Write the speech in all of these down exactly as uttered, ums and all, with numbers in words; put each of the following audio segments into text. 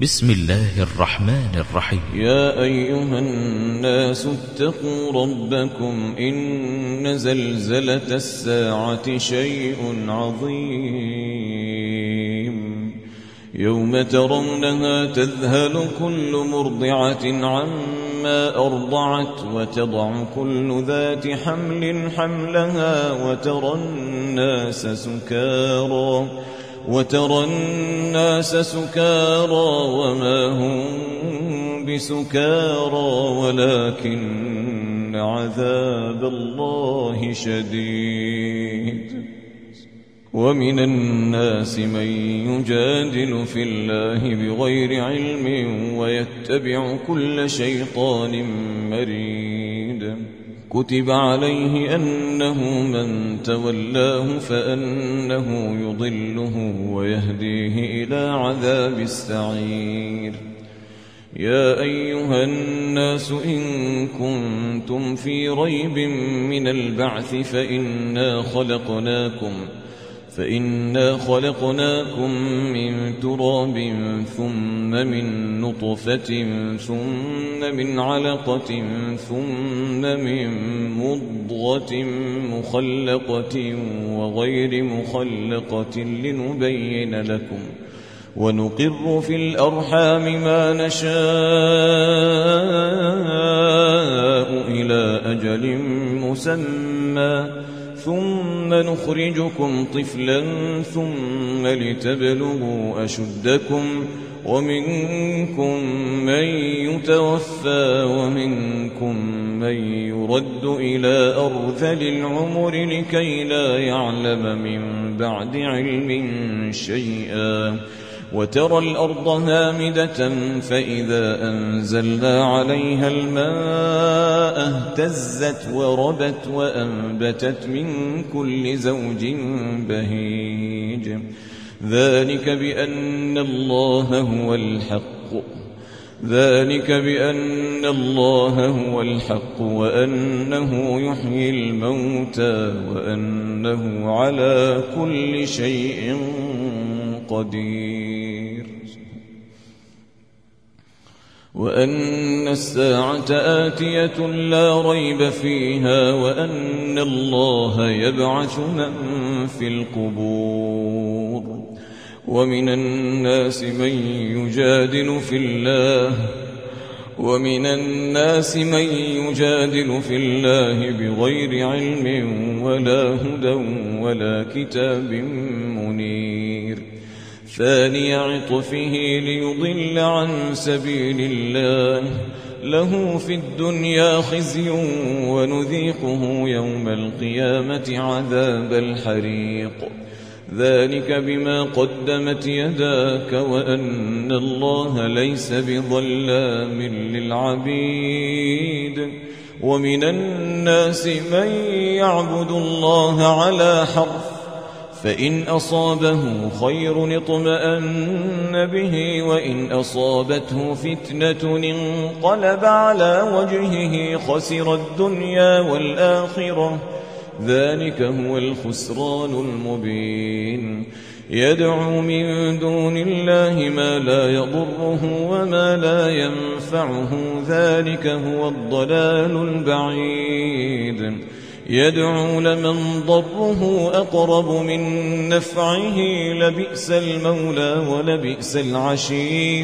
بسم الله الرحمن الرحيم. يا أيها الناس اتقوا ربكم إن زلزلة الساعة شيء عظيم يوم ترونها تذهل كل مرضعة عما أرضعت وتضع كل ذات حمل حملها وترى الناس سكارى وترى الناس سكارى وما هم بسكارى ولكن عذاب الله شديد. ومن الناس من يجادل في الله بغير علم ويتبع كل شيطان مريد. كتب عليه أنه من تولاه فأنه يضله ويهديه إلى عذاب السعير. يا أيها الناس إن كنتم في ريب من البعث فإنا خلقناكم فإنا خلقناكم من تراب ثم من نطفة ثم من علقة ثم من مضغة مخلقة وغير مخلقة لنبين لكم ونقر في الأرحام ما نشاء إلى أجل مسمى ثم نخرجكم طفلا ثم لتبلغوا أشدكم ومنكم من يتوفى ومنكم من يرد إلى أرذل العمر لكي لا يعلم من بعد علم شيئا. وترى الأرض هامدة فإذا أنزلنا عليها الماء اهتزت وربت وأنبتت من كل زوج بهيج. ذلك بأن الله هو الحق ذلك بأن الله هو الحق وأنه يحيي الموتى وأنه على كل شيء قدير. وأن الساعة آتية لا ريب فيها وأن الله يبعث من في القبور. ومن الناس من يجادل في الله ومن الناس من يجادل في الله بغير علم ولا هدى ولا كتاب منير. ثاني عطفه ليضل عن سبيل الله له في الدنيا خزي ونذيقه يوم القيامة عذاب الحريق. ذلك بما قدمت يداك وأن الله ليس بظلام للعبيد. ومن الناس من يعبد الله على حرف فإن أصابه خير اطمأن به وإن أصابته فتنة انقلب على وجهه خسر الدنيا والآخرة. ذلك هو الخسران المبين. يدعو من دون الله ما لا يضره وما لا ينفعه ذلك هو الضلال البعيد. يدعو لمن ضره أقرب من نفعه لبئس المولى ولبئس العشير.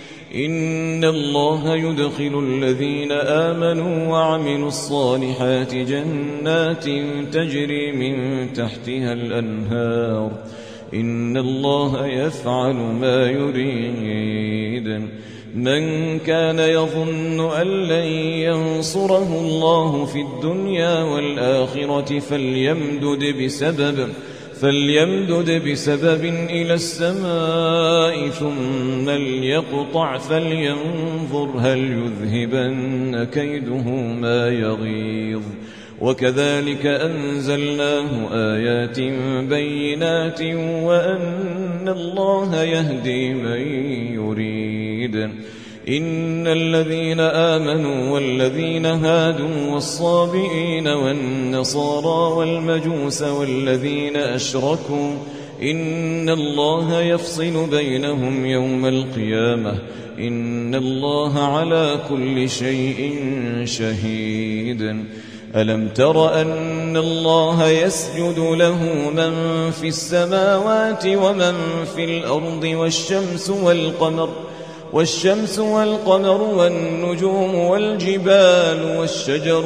إن الله يدخل الذين آمنوا وعملوا الصالحات جنات تجري من تحتها الأنهار. إن الله يفعل ما يريد. من كان يظن أن لن ينصره الله في الدنيا والآخرة فليمدد بسبب فليمدد بسبب إلى السماء ثم ليقطع فلينظر هل يذهبن كيده ما يغيظ. وكذلك أنزلناه آيات بينات وأن الله يهدي من يريد. إن الذين آمنوا والذين هادوا والصابئين والنصارى والمجوس والذين أشركوا إن الله يفصل بينهم يوم القيامة إن الله على كل شيء شهيد ألم تر أن الله يسجد له من في السماوات ومن في الأرض والشمس والقمر والشمس والقمر والنجوم والجبال والشجر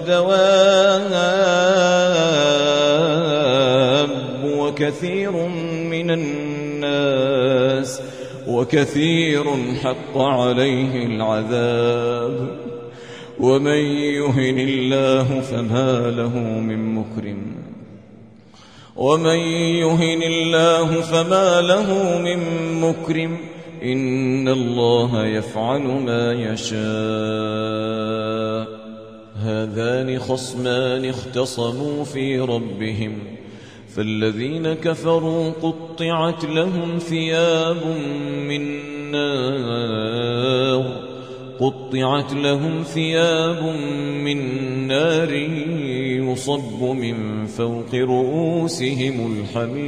والدواب وكثير من الناس وكثير حق عليه العذاب ومن يهن الله فما له من مكرم ومن يهن الله فما له من مكرم إن الله يفعل ما يشاء هذان خصمان اختصموا في ربهم فالذين كفروا قطعت لهم ثياب من نار قطعت لهم ثياب من نار يصب من فوق رؤوسهم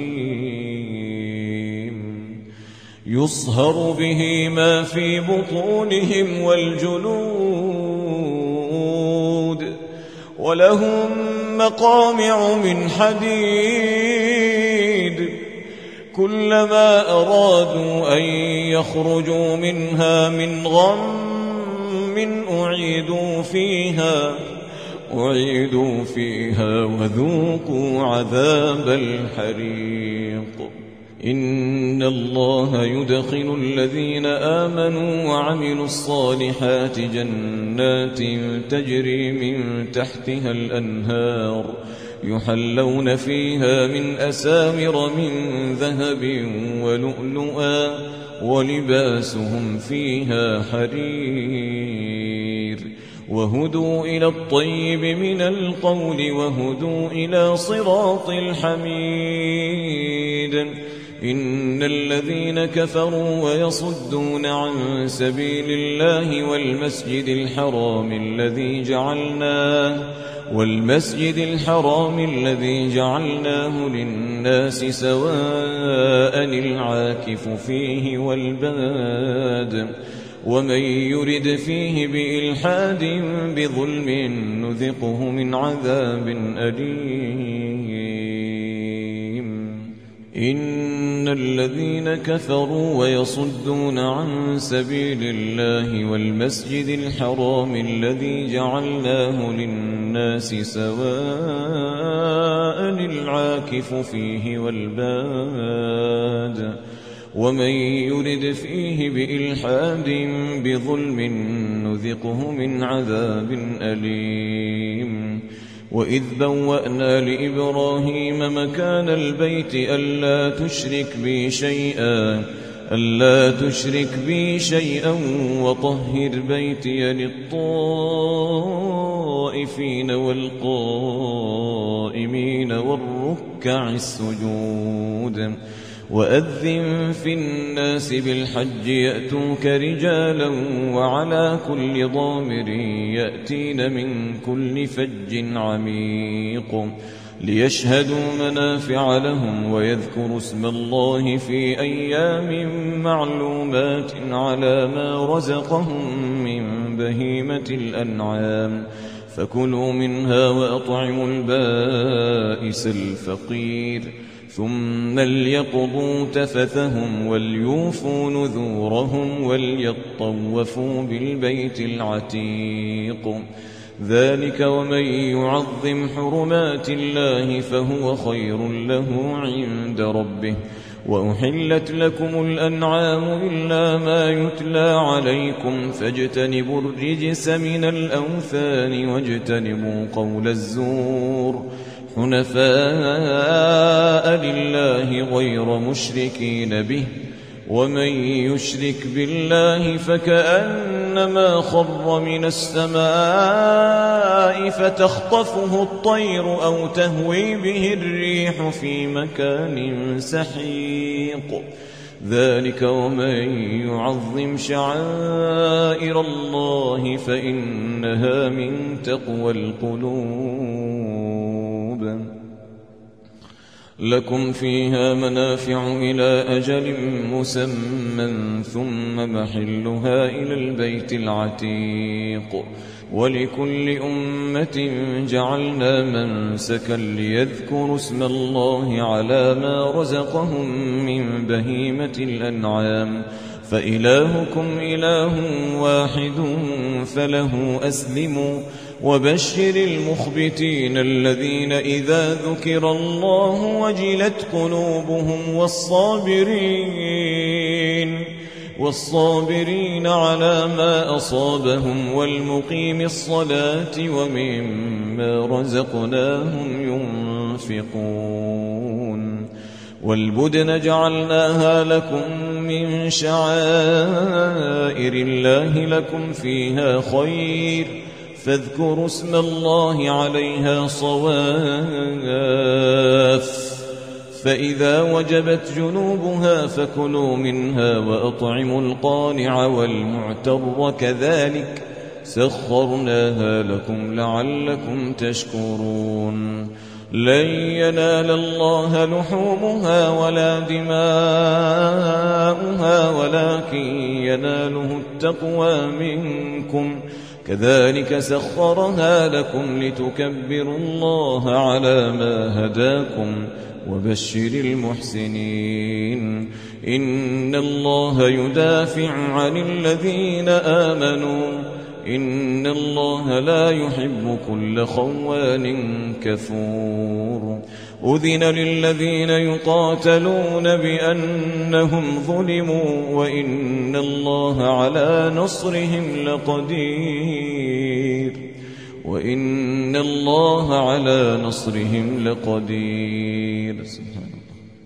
الحميم يصهر به ما في بطونهم والجلود ولهم مقامع من حديد كلما أرادوا أن يخرجوا منها من غم أعيدوا فيها أعيدوا فيها وذوقوا عذاب الحريق إن الله يدخل الذين آمنوا وعملوا الصالحات جنات تجري من تحتها الأنهار يحلون فيها من أسامر من ذهب ولؤلؤا ولباسهم فيها حرير وهدوا إلى الطيب من القول وهدوا إلى صراط الحميد إن الذين كفروا ويصدون عن سبيل الله والمسجد الحرام الذي جعلناه والمسجد الحرام الذي جعلناه للناس سواء العاكف فيه والباد ومن يرد فيه بإلحاد بظلم نذقه من عذاب أليم إن الذين كفروا ويصدون عن سبيل الله والمسجد الحرام الذي جعلناه للناس سواء العاكف فيه والباد ومن يرد فيه بإلحاد بظلم نذقه من عذاب أليم وإذ بوأنا لإبراهيم مكان البيت ألا تشرك بي شيئا ألا تشرك بي شيئا وطهر بيتي للطائفين والقائمين والركع السجود وأذن في الناس بالحج يأتوك رجالا وعلى كل ضامر يأتين من كل فج عميق ليشهدوا منافع لهم ويذكروا اسم الله في أيام معلومات على ما رزقهم من بهيمة الأنعام فكلوا منها وأطعموا البائس الفقير ثم ليقضوا تفثهم وليوفوا نذورهم وليطوفوا بالبيت العتيق ذلك ومن يعظم حرمات الله فهو خير له عند ربه وأحلت لكم الأنعام إلا ما يتلى عليكم فاجتنبوا الرجس من الأوثان واجتنبوا قول الزور حنفاء لله غير مشركين به ومن يشرك بالله فكأنما خر من السماء فتخطفه الطير أو تهوي به الريح في مكان سحيق ذلك ومن يعظم شعائر الله فإنها من تقوى القلوب لكم فيها منافع إلى أجل مسمى ثم محلها إلى البيت العتيق ولكل أمة جعلنا منسكا ليذكروا اسم الله على ما رزقهم من بهيمة الأنعام فإلهكم إله واحد فله أسلموا وبشر المخبتين الذين إذا ذكر الله وجلت قلوبهم والصابرين والصابرين على ما أصابهم والمقيم الصلاة ومما رزقناهم ينفقون والبدن جعلناها لكم من شعائر الله لكم فيها خير فاذكروا اسم الله عليها صواف فإذا وجبت جنوبها فكلوا منها وأطعموا القانع والمعتر كذلك سخرناها لكم لعلكم تشكرون لن ينال الله لحومها ولا دماؤها ولكن يناله التقوى منكم كذلك سخرها لكم لتكبروا الله على ما هداكم وبشر المحسنين إن الله يدافع عن الذين آمنوا إن الله لا يحب كل خوان كفور أذن للذين يقاتلون بأنهم ظلموا وإن الله على نصرهم لقدير وإن الله على نصرهم لقدير سبحان الله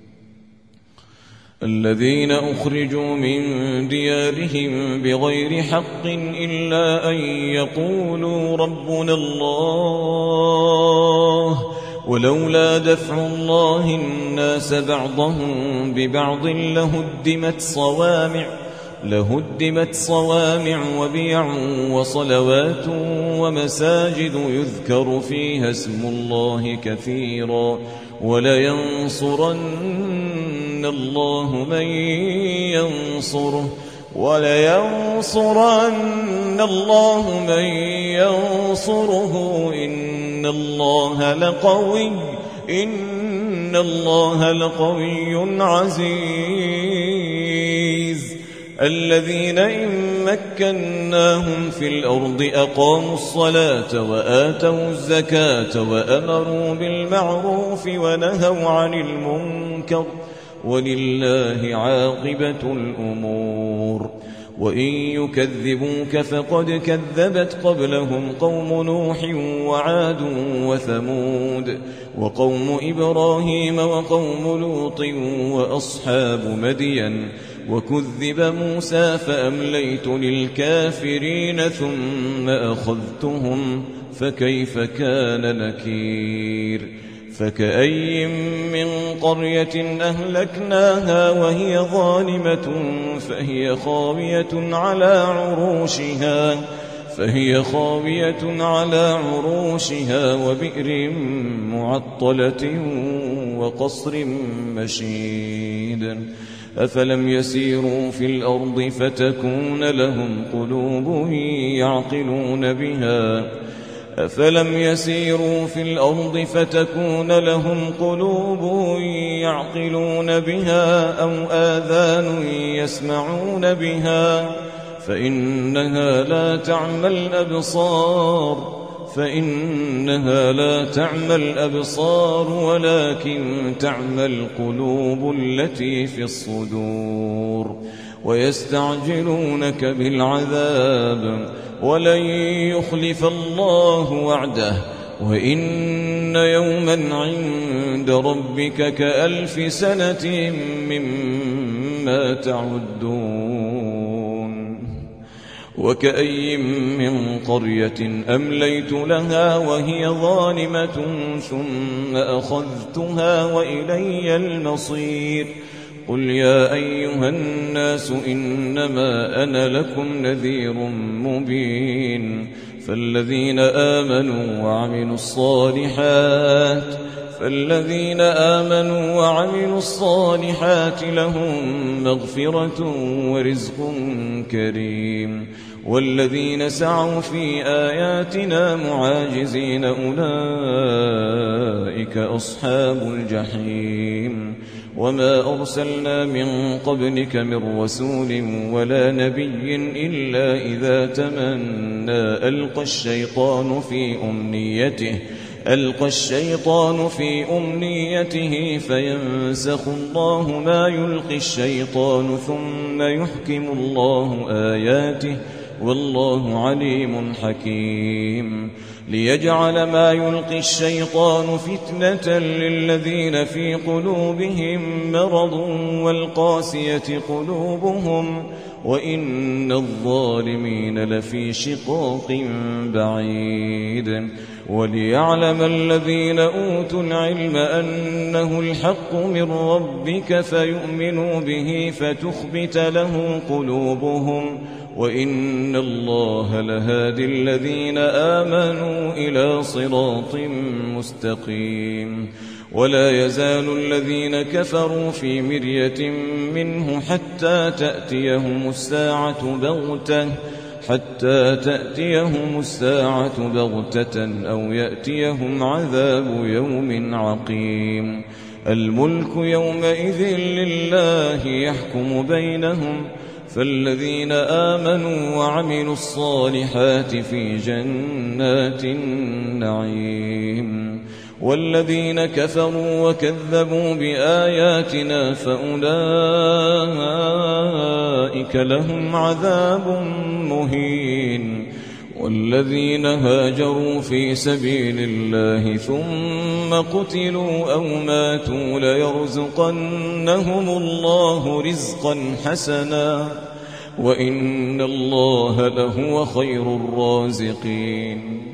الذين أخرجوا من ديارهم بغير حق إلا أن يقولوا ربنا الله ولولا دفع الله الناس بعضهم ببعض لهدمت صوامع لهدمت صوامع وبيع وصلوات ومساجد يذكر فيها اسم الله كثيرا ولينصرن الله من ينصره ولينصرن الله من ينصره إن الله لقوي إن الله لقوي عزيز الذين إن مكناهم في الأرض أقاموا الصلاة وآتوا الزكاة وأمروا بالمعروف ونهوا عن المنكر ولله عاقبة الأمور وإن يكذبوك فقد كذبت قبلهم قوم نوح وعاد وثمود وقوم إبراهيم وقوم لوط وأصحاب مدين وكذب موسى فأمليت للكافرين ثم أخذتهم فكيف كان نكير فكأي من قرية أهلكناها وهي ظالمة فهي خاوية على عروشها فهي خاوية على عروشها وبئر معطلة وقصر مشيد أفلم يسيروا في الأرض فتكون لهم قلوب يعقلون بها أفلم يسيروا في الأرض فتكون لهم قلوب يعقلون بها أو آذان يسمعون بها فإنها لا تعمى الأبصار فإنها لا تعمى الأبصار ولكن تعمى القلوب التي في الصدور ويستعجلونك بالعذاب ولن يخلف الله وعده وإن يوما عند ربك كألف سنة مما تعدون وكأي من قرية أمليت لها وهي ظالمة ثم أخذتها وإلي المصير قل يا أيها الناس إنما أنا لكم نذير مبين فالذين آمنوا وعملوا الصالحات فالذين آمنوا وعملوا الصالحات لهم مغفرة ورزق كريم والذين سعوا في آياتنا معاجزين أولئك أصحاب الجحيم وما أرسلنا من قبلك من رسول ولا نبي إلا إذا تمنى ألقى الشيطان في أمنيته ألقى الشيطان في أمنيته فينسخ الله ما يلقي الشيطان ثم يحكم الله آياته والله عليم حكيم ليجعل ما يلقي الشيطان فتنة للذين في قلوبهم مرض والقاسية قلوبهم وإن الظالمين لفي شقاق بعيد وليعلم الذين أوتوا العلم أنه الحق من ربك فيؤمنوا به فتخبت له قلوبهم وإن الله لهادي الذين آمنوا إلى صراط مستقيم ولا يزال الذين كفروا في مرية منه حتى تأتيهم الساعة بغتة حتى تأتيهم الساعة بغتة أو يأتيهم عذاب يوم عقيم الملك يومئذ لله يحكم بينهم فالذين آمنوا وعملوا الصالحات في جنات النعيم والذين كفروا وكذبوا بآياتنا فأولئك لهم عذاب مهين والذين هاجروا في سبيل الله ثم قتلوا أو ماتوا ليرزقنهم الله رزقا حسنا وإن الله لهو خير الرازقين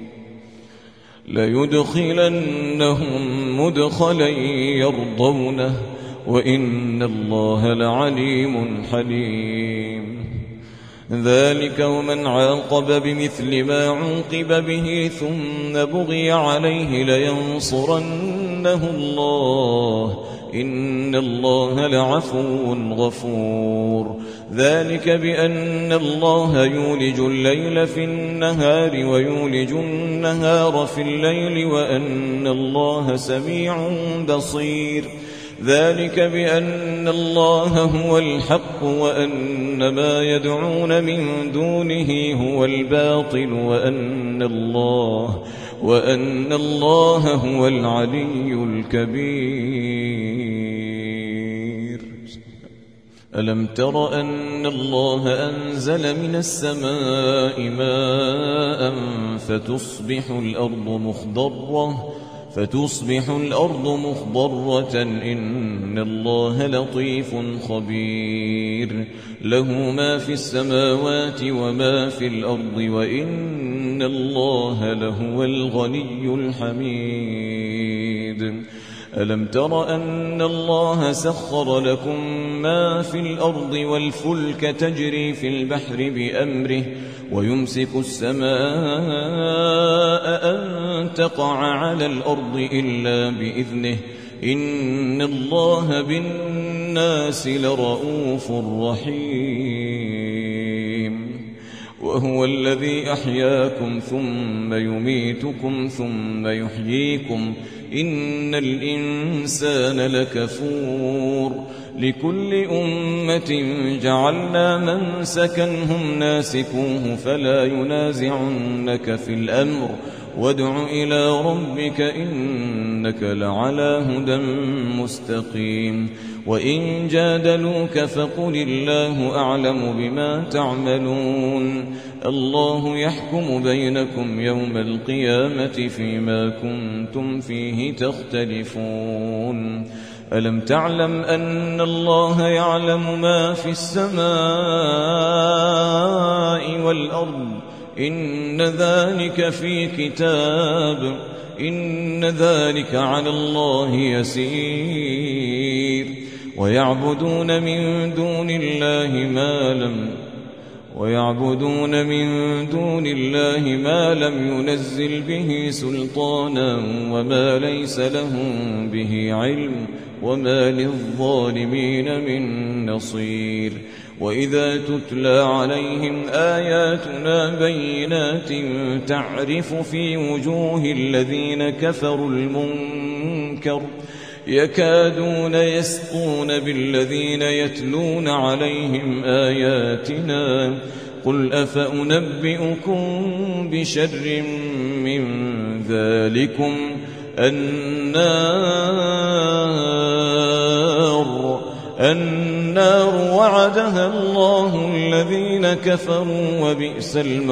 ليدخلنهم مدخلا يرضونه وإن الله لعليم حليم ذلك ومن عاقب بمثل ما عوقب به ثم بغي عليه لينصرنه الله إن الله لعفو غفور ذلك بأن الله يولج الليل في النهار ويولج النهار في الليل وأن الله سميع بصير ذلك بأن الله هو الحق وأن ما يدعون من دونه هو الباطل وأن الله وأن الله هو العلي الكبير ألم تر أن الله أنزل من السماء ماء فتصبح الأرض مخضرة فتصبح الأرض مخضرة إن الله لطيف خبير له ما في السماوات وما في الأرض وإن الله لهو الغني الحميد ألم تر أن الله سخر لكم ما في الأرض والفلك تجري في البحر بأمره ويمسك السماء أن تقع على الأرض إلا بإذنه إن الله بالناس لرؤوف رحيم وهو الذي أحياكم ثم يميتكم ثم يحييكم إن الإنسان لكفور لكل أمة جعلنا منسكا هم ناسكوه فلا ينازعنك في الأمر وادع إلى ربك إنك لعلى هدى مستقيم وإن جادلوك فقل الله أعلم بما تعملون الله يحكم بينكم يوم القيامة فيما كنتم فيه تختلفون ألم تعلم أن الله يعلم ما في السماء والأرض إن ذلك في كتاب إن ذلك على الله يسير ويعبدون من دون الله ما لم ويعبدون من دون الله ما لم ينزل به سلطانا وما ليس لهم به علم وما للظالمين من نصير. وإذا تتلى عليهم آياتنا بينات تعرف في وجوه الذين كفروا المنكر يكادون يسطون بالذين يتلون عليهم آياتنا قل أفأنبئكم بشر من ذلكم النار النار وعدها الله الذين كفروا وبئس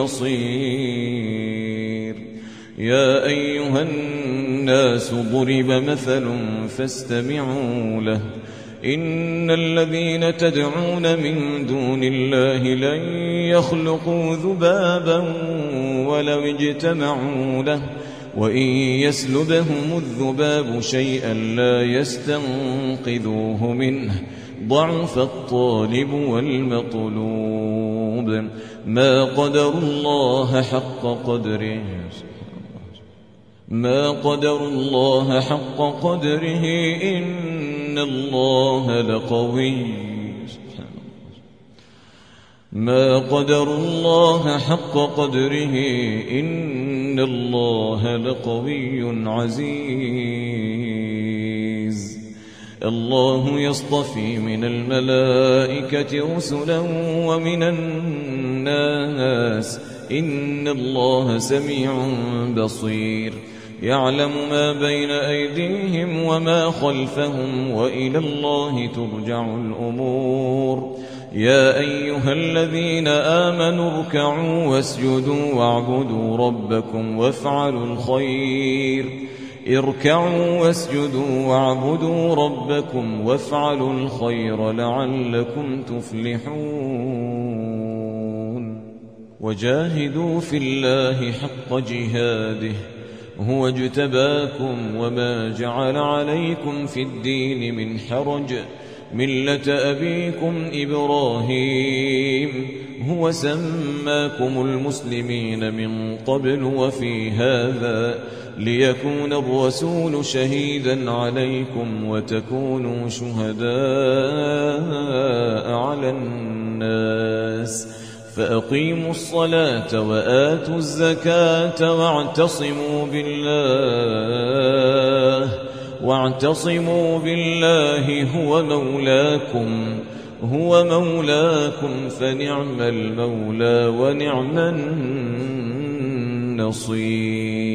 المصير. يا أيها الناس ضرب مثل فاستمعوا له إن الذين تدعون من دون الله لن يخلقوا ذبابا ولو اجتمعوا له وإن يسلبهم الذباب شيئا لا يستنقذوه منه ضعف الطالب والمطلوب ما قدر الله حق قدره ما قدر الله حق قدره إن الله لقوي ما قدر الله حق قدره إن الله لقوي عزيز. الله يصطفي من الملائكة رسلا ومن الناس إن الله سميع بصير. يعلم ما بين أيديهم وما خلفهم وإلى الله ترجع الأمور. يا أيها الذين آمنوا اركعوا واسجدوا واعبدوا ربكم وافعلوا الخير اركعوا واسجدوا واعبدوا ربكم وافعلوا الخير لعلكم تفلحون. وجاهدوا في الله حق جهاده هو اجتباكم وما جعل عليكم في الدين من حرج ملة أبيكم إبراهيم هو سماكم المسلمين من قبل وفي هذا ليكون الرسول شهيدا عليكم وتكونوا شهداء على الناس فأقيموا الصلاة وآتوا الزكاة واعتصموا بالله واعتصموا بالله هو مولاكم هو مولاكم فنعم المولى ونعم النصير.